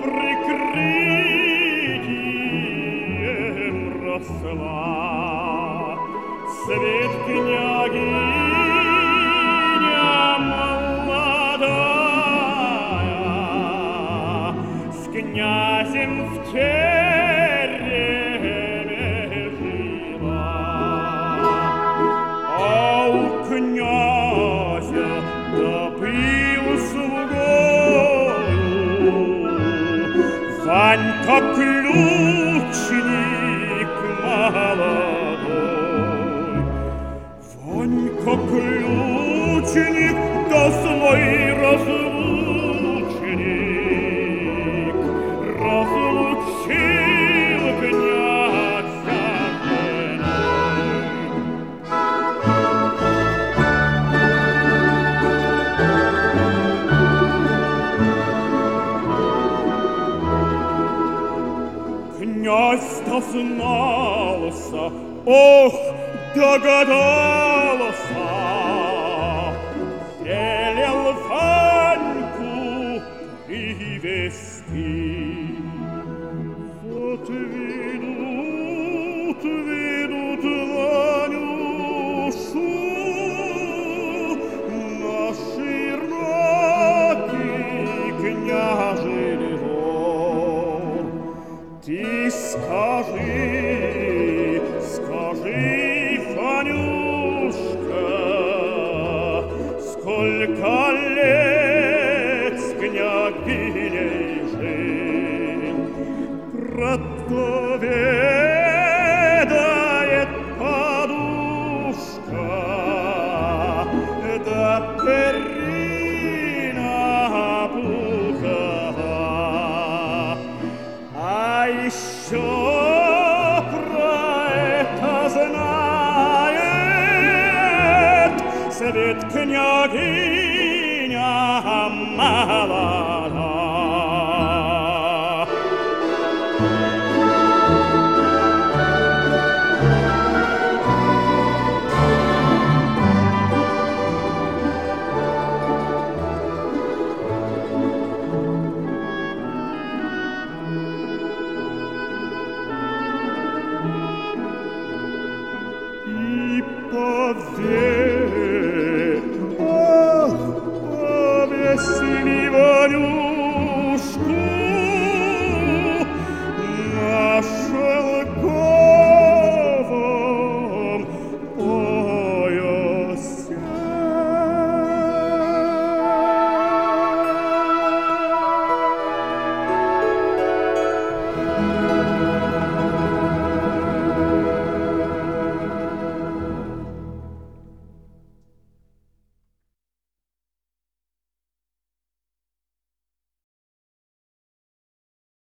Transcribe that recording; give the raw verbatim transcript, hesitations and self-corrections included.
прикрытием росла. Свет княгиня молодая с князем в тереме жила. А у князя добыл слугою Ванька ключник молодой. Ванька ключник, да злой разлучник, разлучил князя с женой. Князь дознался, ох, догадался, велел Ваньку привести. Вот ведут, ведут Ванюшу на широкий княжий двор. Ты скажи, скажи, Ванюшка, сколько лет с княгиней жить? Про то